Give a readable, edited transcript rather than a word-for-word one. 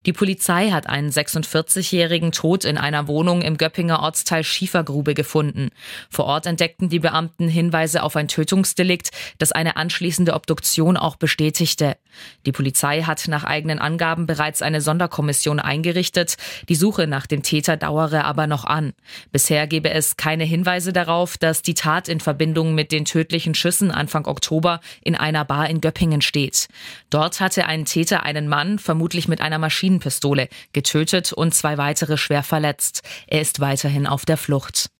Die Polizei hat einen 46-Jährigen tot in einer Wohnung im Göppinger Ortsteil Schiefergrube gefunden. Vor Ort entdeckten die Beamten Hinweise auf ein Tötungsdelikt, das eine anschließende Obduktion auch bestätigte. Die Polizei hat nach eigenen Angaben bereits eine Sonderkommission eingerichtet. Die Suche nach dem Täter dauere aber noch an. Bisher gebe es keine Hinweise darauf, dass die Tat in Verbindung mit den tödlichen Schüssen Anfang Oktober in einer Bar in Göppingen steht. Dort hatte ein Täter einen Mann, vermutlich mit einer Maschinenpistole, getötet und 2 weitere schwer verletzt. Er ist weiterhin auf der Flucht.